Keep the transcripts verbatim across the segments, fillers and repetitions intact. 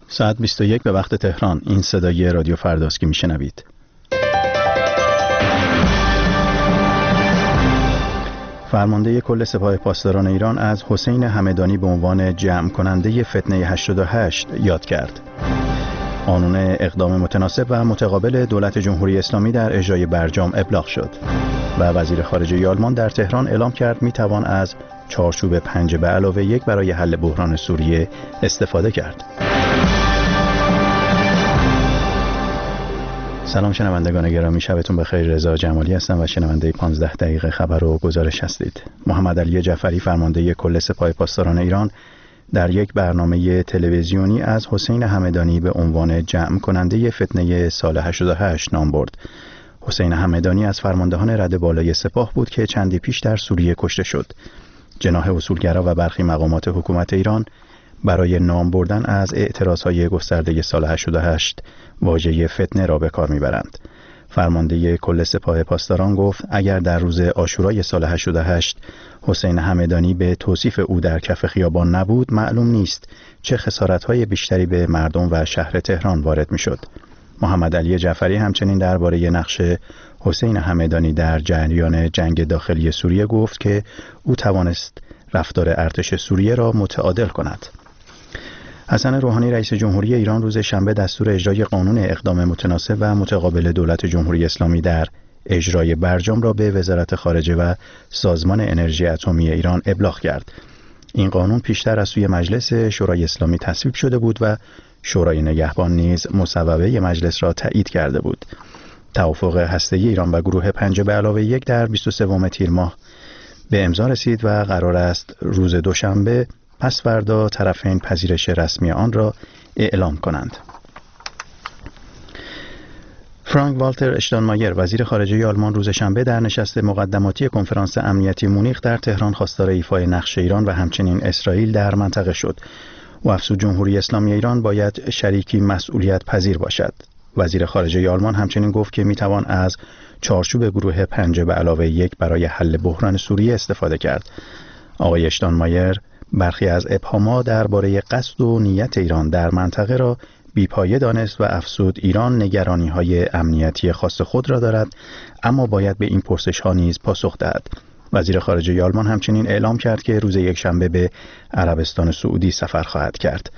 ساعت بیست و یک به وقت تهران. این صدای رادیو فرداست که میشنوید. فرمانده کل سپاه پاسداران ایران از حسین همدانی به عنوان جمع کننده فتنه هشتاد و هشت یاد کرد. قانون اقدام متناسب و متقابل دولت جمهوری اسلامی در اجرای برجام ابلاغ شد و وزیر خارجه آلمان در تهران اعلام کرد میتوان از چارچوب پنج به علاوه یک برای حل بحران سوریه استفاده کرد. سلام شنوندگان گرامی، شبتون بخیر. رضا جمالی هستم و شنونده پانزده دقیقه خبر و گزارش هستید. محمد علی جعفری فرمانده کل سپاه پاسداران ایران در یک برنامه تلویزیونی از حسین همدانی به عنوان جمع کننده فتنه سال هشتاد و هشت نام برد. حسین همدانی از فرماندهان رده بالای سپاه بود که چندی پیش در سوریه کشته شد. جناح اصولگرا و برخی مقامات حکومت ایران برای نام بردن از اعتراضهای گسترده سال هشتاد و هشت واژه فتنه را به کار میبرند. فرمانده کل سپاه پاسداران گفت اگر در روز عاشورای سال هشتاد و هشت حسین همدانی به توصیف او در کف خیابان نبود، معلوم نیست چه خسارت‌های بیشتری به مردم و شهر تهران وارد میشد. محمد علی جعفری همچنین درباره نقش حسین همدانی در جریان جنگ داخلی سوریه گفت که او توانست رفتار ارتش سوریه را متعادل کند. حسن روحانی رئیس جمهوری ایران روز شنبه دستور اجرای قانون اقدام متناسب و متقابل دولت جمهوری اسلامی در اجرای برجام را به وزارت خارجه و سازمان انرژی اتمی ایران ابلاغ کرد. این قانون پیشتر از سوی مجلس شورای اسلامی تصویب شده بود و شورای نگهبان نیز مصوبه مجلس را تایید کرده بود. توافق هسته‌ای ایران و گروه پنج به علاوه یک در بیست و سوم تیر ماه به امضا رسید و قرار است روز دوشنبه پس فردا طرفین پذیرش رسمی آن را اعلام کنند. فرانک والتر اشتاینمایر وزیر خارجه آلمان روز شنبه در نشست مقدماتی کنفرانس امنیتی مونیخ در تهران خواستار ایفای نقش ایران و همچنین اسرائیل در منطقه شد. او افزود جمهوری اسلامی ایران باید شریکی مسئولیت پذیر باشد. وزیر خارجه آلمان همچنین گفت که میتوان از چارچوب گروه پنج به علاوه یک برای حل بحران سوریه استفاده کرد. آقای اشتاینمایر برخی از ابهامات درباره قصد و نیت ایران در منطقه را بی‌پایه دانست و افزود ایران نگرانی‌های امنیتی خاص خود را دارد، اما باید به این پرسش‌ها نیز پاسخ دهد. وزیر خارجه آلمان همچنین اعلام کرد که روز یکشنبه به عربستان سعودی سفر خواهد کرد.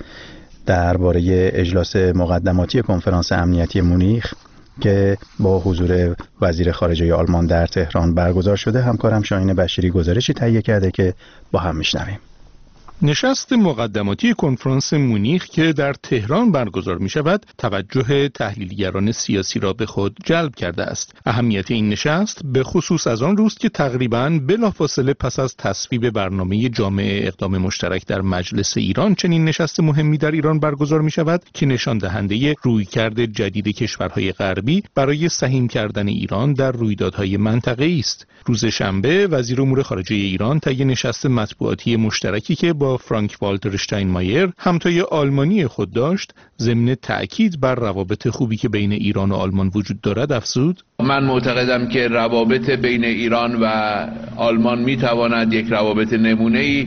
درباره اجلاس مقدماتی کنفرانس امنیتی مونیخ که با حضور وزیر خارجه آلمان در تهران برگزار شده، همکارم شاهین بشیری گزارشی تهیه کرده که با هم میشنویم. نشست مقدماتی کنفرانس مونیخ که در تهران برگزار می شود توجه تحلیلگران سیاسی را به خود جلب کرده است. اهمیت این نشست به خصوص از آن روست که تقریباً بلافاصله پس از تصویب برنامه جامع اقدام مشترک در مجلس ایران چنین نشست مهمی در ایران برگزار می شود که نشان دهنده رویکرد جدید کشورهای غربی برای سهیم کردن ایران در رویدادهای منطقه‌ای است. روز شنبه وزیر امور خارجه ایران طی نشست مطبوعاتی مشترکی که با فرانک والتر اشتاینمایر همتای آلمانی خود داشت، ضمن تأکید بر روابط خوبی که بین ایران و آلمان وجود دارد افزود: من معتقدم که روابط بین ایران و آلمان میتواند یک روابط نمونه‌ای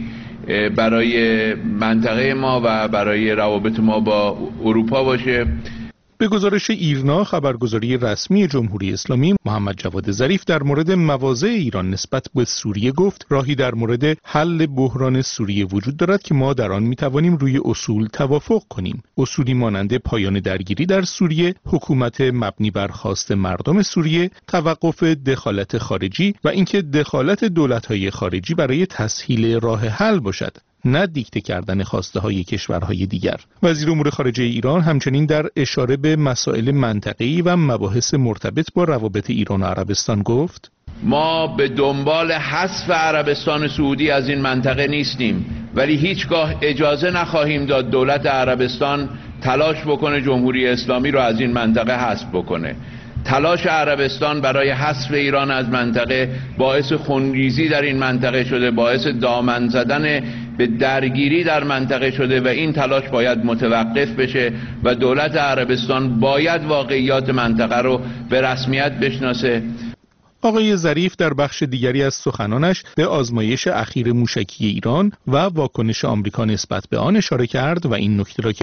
برای منطقه ما و برای روابط ما با اروپا باشه. به گزارش ایرنا خبرگزاری رسمی جمهوری اسلامی، محمد جواد ظریف در مورد مواضع ایران نسبت به سوریه گفت راهی در مورد حل بحران سوریه وجود دارد که ما در آن میتوانیم روی اصول توافق کنیم. اصولی مانند پایان درگیری در سوریه، حکومت مبنی بر خواست مردم سوریه، توقف دخالت خارجی و اینکه دخالت دولت‌های خارجی برای تسهیل راه حل باشد، نه دیکته کردن خواسته های کشورهای دیگر. وزیر امور خارجه ایران همچنین در اشاره به مسائل منطقه‌ای و مباحث مرتبط با روابط ایران و عربستان گفت: ما به دنبال حذف عربستان سعودی از این منطقه نیستیم، ولی هیچگاه اجازه نخواهیم داد دولت عربستان تلاش بکنه جمهوری اسلامی رو از این منطقه حذف بکنه. تلاش عربستان برای حذف ایران از منطقه باعث خونریزی در این منطقه شده، باعث دامن زدن به درگیری در منطقه شده و این تلاش باید متوقف بشه و دولت عربستان باید واقعیات منطقه رو به رسمیت بشناسه. آقای ظریف در بخش دیگری از سخنانش به آزمایش اخیر موشکی ایران و واکنش آمریکا نسبت به آن اشاره کرد و این نکته را که